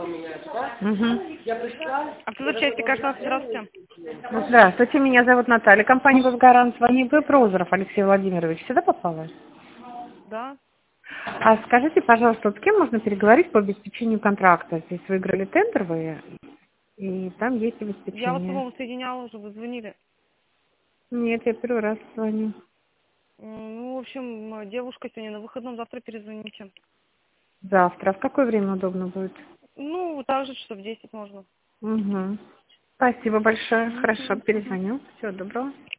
Угу. Автозапчасти, кажется, здравствуйте. Здравствуйте, меня зовут Наталья. Компания «Госгарант». Звонит Прозоров Алексей Владимирович. Сюда попалась? Да. А скажите, пожалуйста, вот с кем можно переговорить по обеспечению контракта? Здесь выиграли тендер вы, и там есть Я вас, обеспечение. по-моему, соединяла уже, вы звонили. Нет, я первый раз звоню. Ну, в общем, девушка сегодня на выходном, завтра перезвоните. Завтра. В какое время удобно будет? Ну, также часов 10 можно. Угу. Спасибо большое. Хорошо, Мгм. перезвоню. Всего доброго.